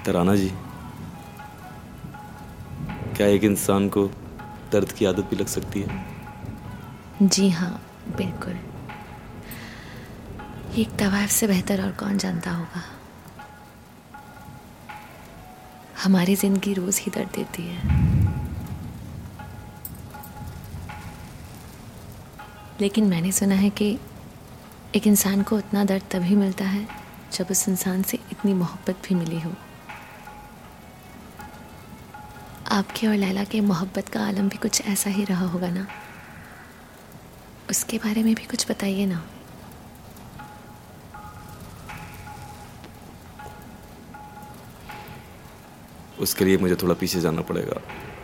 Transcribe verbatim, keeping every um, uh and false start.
तराना जी, क्या एक इंसान को दर्द की आदत भी लग सकती है? जी हाँ, बिल्कुल। एक तवायफ से बेहतर और कौन जानता होगा। हमारी जिंदगी रोज ही दर्द देती है, लेकिन मैंने सुना है कि एक इंसान को उतना दर्द तभी मिलता है जब उस इंसान से इतनी मोहब्बत भी मिली हो। आपके और लैला के मोहब्बत का आलम भी कुछ ऐसा ही रहा होगा ना? उसके बारे में भी कुछ बताइए ना। उसके लिए मुझे थोड़ा पीछे जाना पड़ेगा।